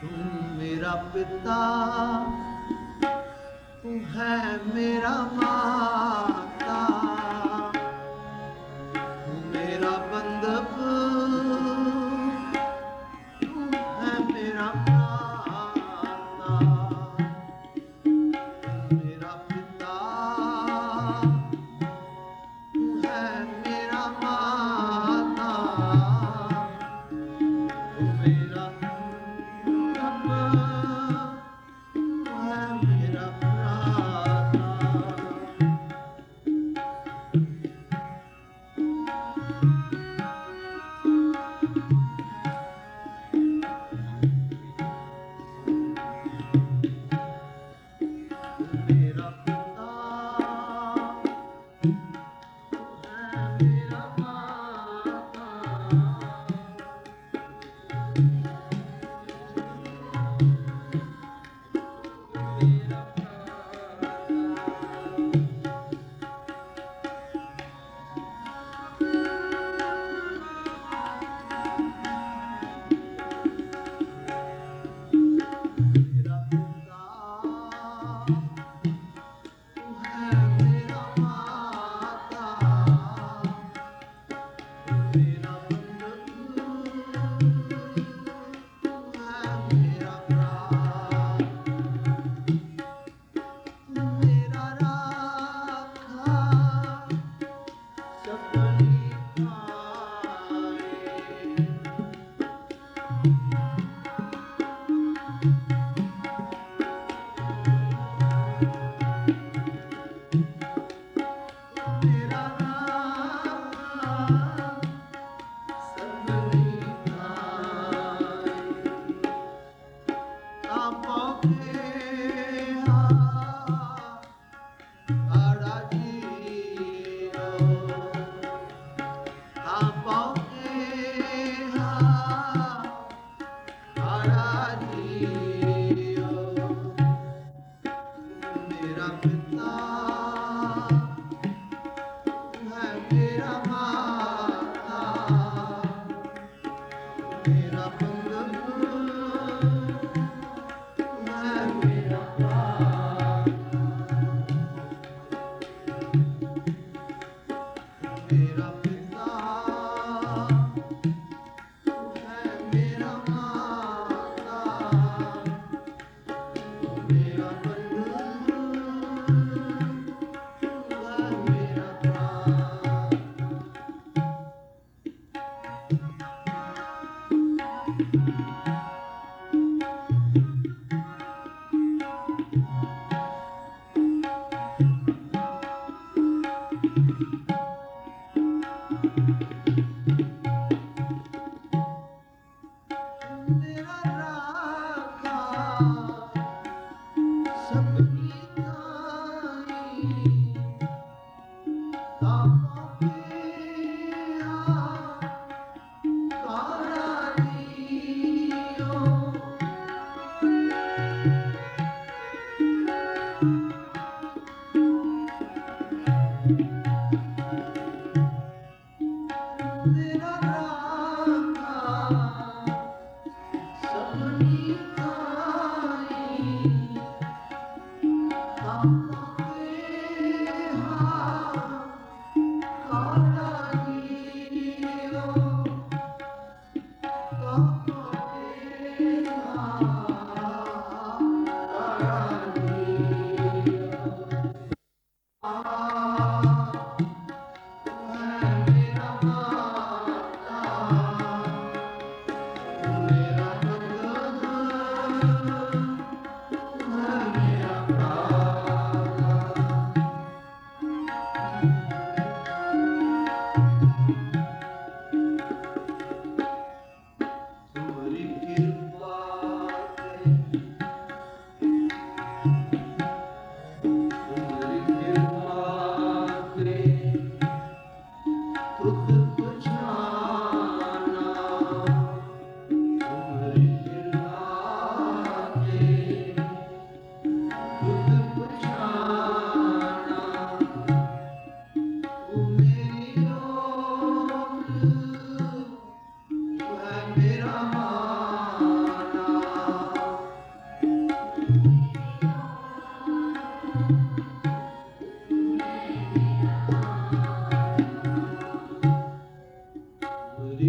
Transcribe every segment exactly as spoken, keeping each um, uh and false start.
मेरा पिता तू है मेरा माता, तू मेरा बंधक तू है मेरा भ्राता। मेरा पिता तू है मेरा माता, तू मेरा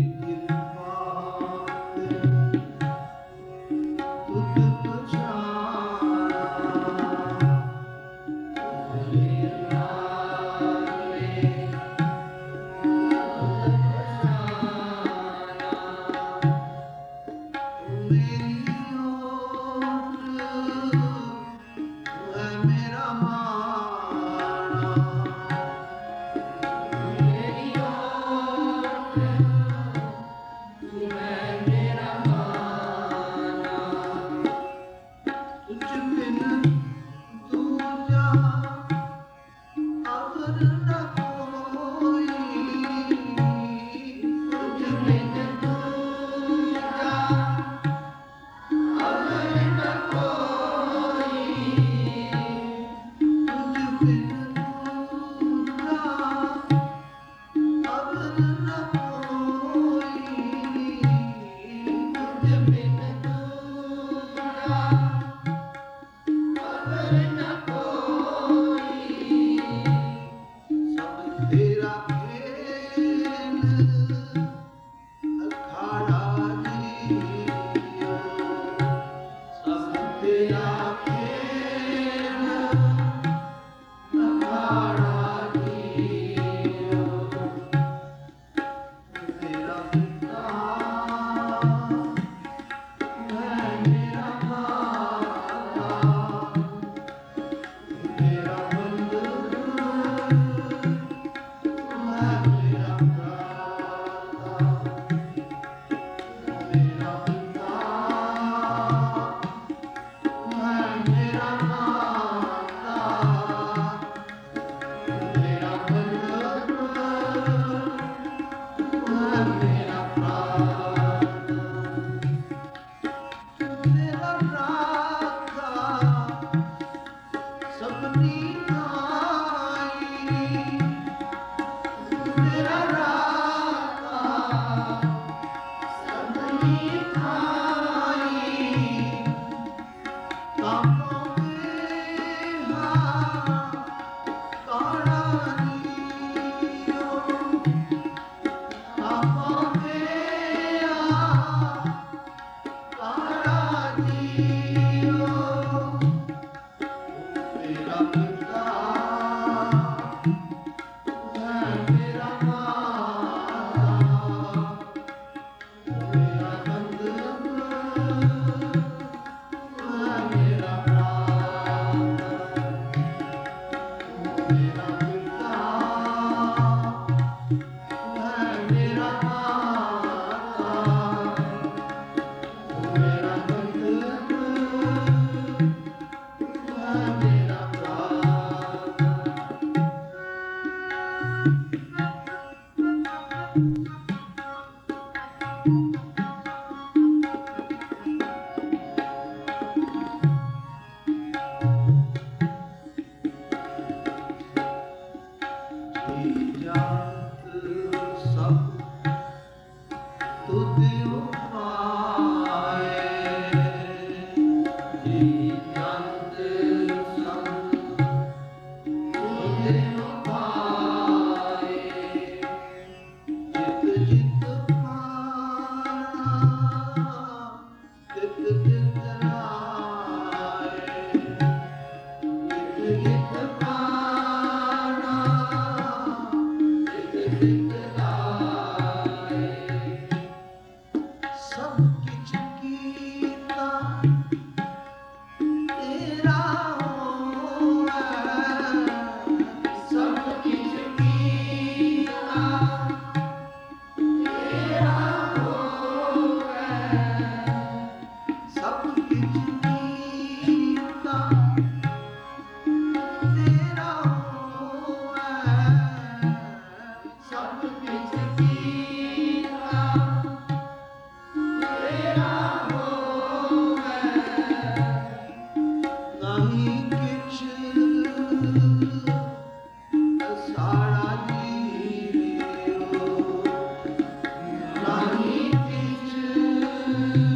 Thank you.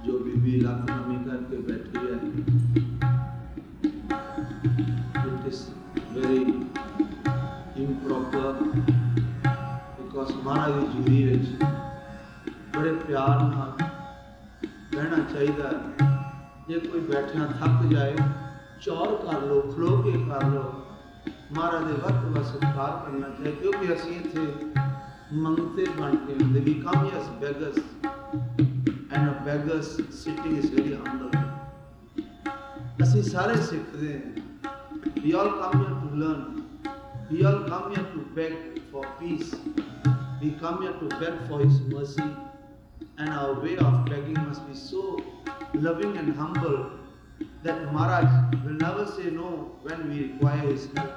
जो बीबी लक नमी करके बैठी है, it is very improper because महाराज की जूरी विच बड़े प्यार नाल बहना चाहिए। जे कोई बैठिया थक जाए चौर कर लो, खलो के कर लो, महाराज के वक्त का सत्कार करना चाहिए, क्योंकि असीं इत्थे मंगते बन के आंदे, we come as beggars and a beggar's sitting is very humble। असीं सारे सिखदे हैं, we all come here to learn, we all come here to beg for peace, we come here to beg for His mercy, and our way of begging must be so loving and humble that Maharaj will never say no when we require His help।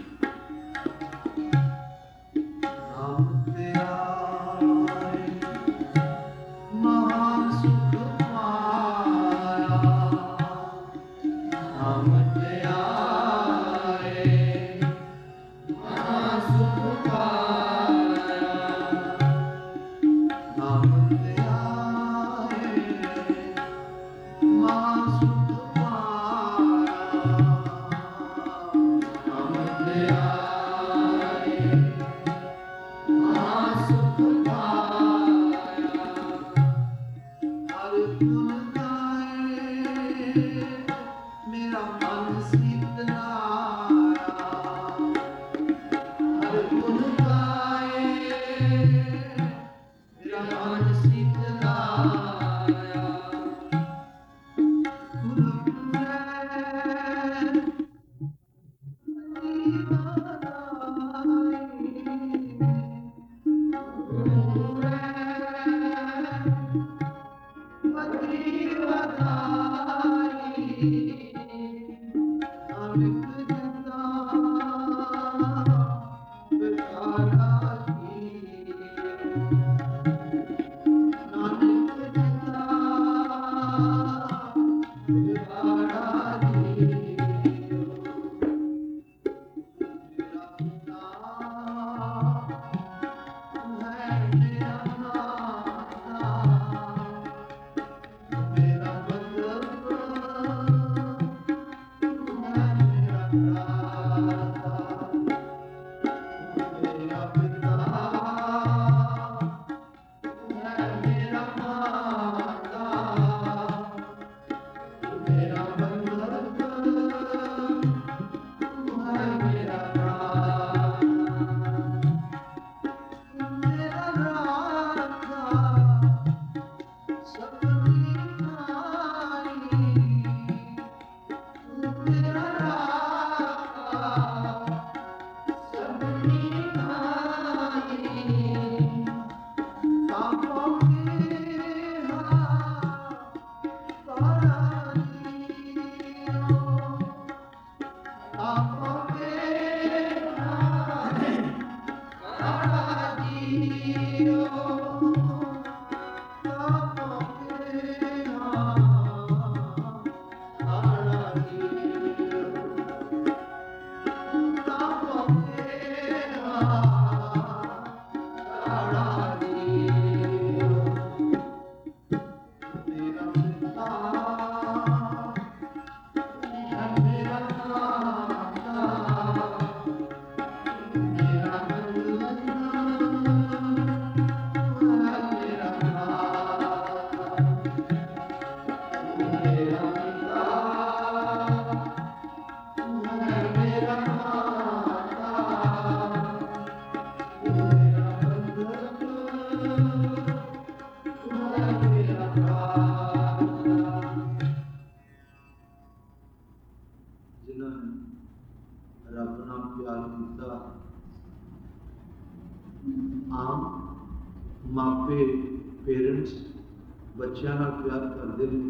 मापे parents बच्चों नाल प्यार करते हैं,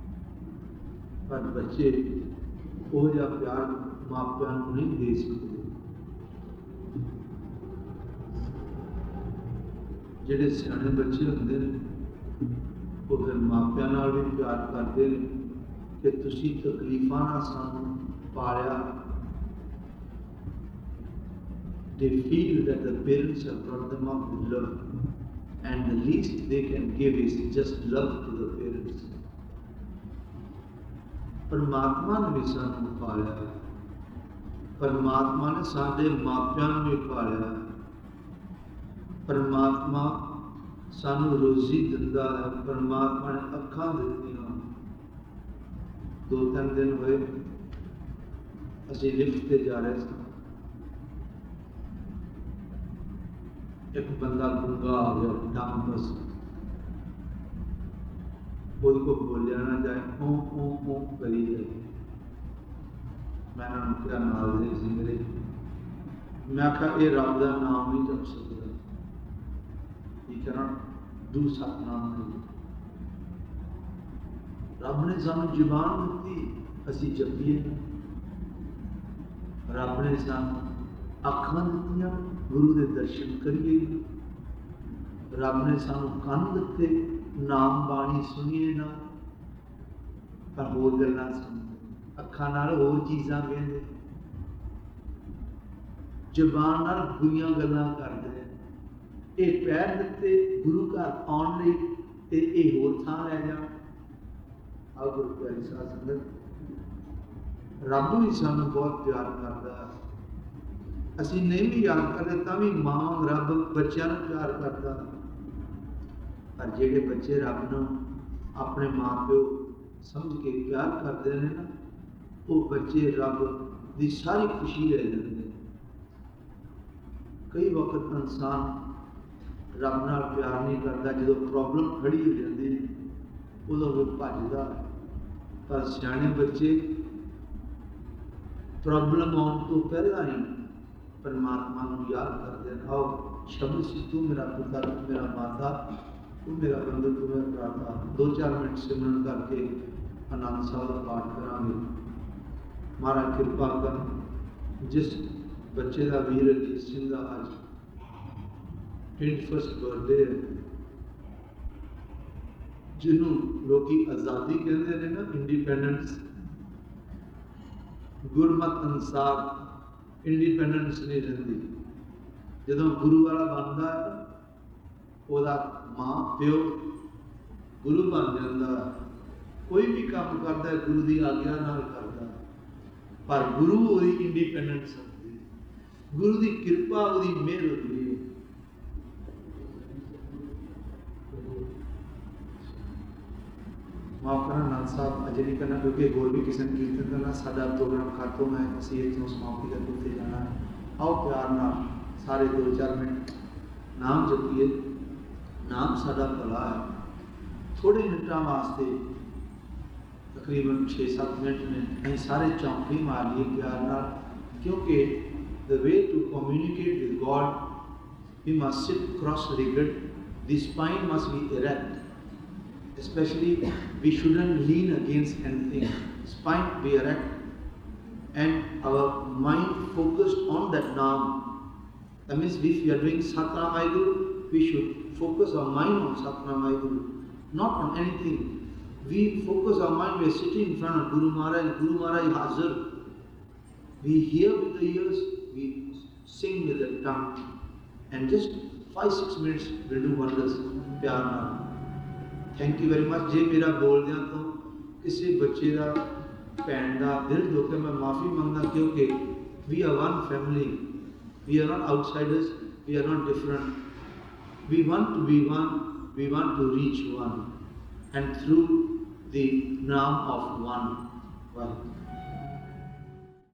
पर बच्चे वो जिहा प्यार मापियां को नहीं दे सकते। जिहड़े सियाणे बच्चे होंदे ने वो फिर मापियां नाल भी प्यार करते हैं कि तुसीं तकलीफां नाल सानूं पालिया। They feel that the parents have brought them up with love, and the least they can give is just love to the parents. परमात्मा ने भी सानू पालिया है, परमात्मा ने साडे मापियां नूं भी पालिया है, परमात्मा सानू रोजी दिंदा है, परमात्मा ने अखां दित्तियां। दो तीन दिन होए असीं लिफ्ट ते जा रहे सी, एक बंदा गुंगा आ गया, डंग बस कोई को बोलिया ना जाए, ऊँ ऊँ ऊँ करी जाए। मैं क्या नाल दे सी मेरे, मैं आखा ये रब का नाम नहीं जप सकता, ये कहना डू सतनाम नहीं। रब ने सानू जुबान दी, असी जपीए। रब ने सानू अखां दित्तियां, गुरु के दर्शन करिए। रब ने सानू कंन दिते, नाम बाणी सुनिए ना, पर होर गल्लां सुनते, अखां नाल होर चीज़ां वेंदे, जुबान नाल बुरियां गल्लां करदे। ये पैर दिते गुरु घर आउण लई ते ये होर थां लै जाण। आओ गुरु प्यारी साध संगत, रब भी सानू बहुत प्यार करदा है। असीं नहीं भी याद करते तां भी मां रब बच्चों को प्यार करता। पर जेडे बच्चे रब नूं अपने माँ प्यो समझ के प्यार करते हैं ना, वो बच्चे रब की सारी खुशी ले लेंगे। कई वक्त इंसान रब नाल प्यार नहीं करता, जो प्रॉब्लम खड़ी हो जाती है उदों वो भजदा है। पर सियाणे बच्चे प्रॉब्लम आने तो पहला ही परमात्मा को याद करते हैं। आओ शब्द सी, तू मेरा पिता, तू मेरा माता, तू मेरा बंधु, तू मेरा भ्राता। दो चार मिनट सिमरन करके आनंद साहब का पाठ करांगे। महाराज कृपा कर, जिस बच्चे का वीर अजीत सिंह का अज ट्वेंटी फस्ट बर्थडे है, जिन्हों लोग आज़ादी कहते हैं ना, इंडिपेंडेंस, गुरमत अनुसार इंडिपेंडेंस नहीं रही। जो गुरु वाला बनता है, वह माँ प्यो गुरु बन जाता है। कोई भी काम करता है गुरु की आज्ञा नाल करता है, पर गुरु वो इंडिपेंडेंस होती है, गुरु की कृपा वो मेहर होती है। माफ करना नाथ साहब अजे नहीं करना, क्योंकि होर भी किसी ने कीर्तन करना, साडा प्रोग्राम खत्म है, असीं इत्थों समाप्ति करके उत्ते जाना है। आओ प्यार नाल सारे दो चार मिनट नाम जपीए। नाम साडा भला है। थोड़े मिनटों वास्ते तकरीबन छे सत्त मिनट में असीं सारे चौंके मार लिए प्यार नाल, क्योंकि the way to communicate with God we must sit cross legged, the spine must be erect, especially we shouldn't lean against anything, spine be erect and our mind focused on that naam. That means if we are doing Satnam Waheguru, we should focus our mind on Satnam Waheguru, not on anything. We focus our mind, we are sitting in front of Guru Maharaj, Guru Maharaj Hazir. We hear with the ears, we sing with the tongue, and just five six minutes will do wonders. प्यार नाल thank you very much. जे मेरा बोलदे तो किसी बच्चे का भैन का दिल दुख है, मैं माफ़ी मंगदा, क्योंकि we are one family, we are not outsiders, we are not different, we want to be one, we want to reach one, and through the नाम ऑफ वन वन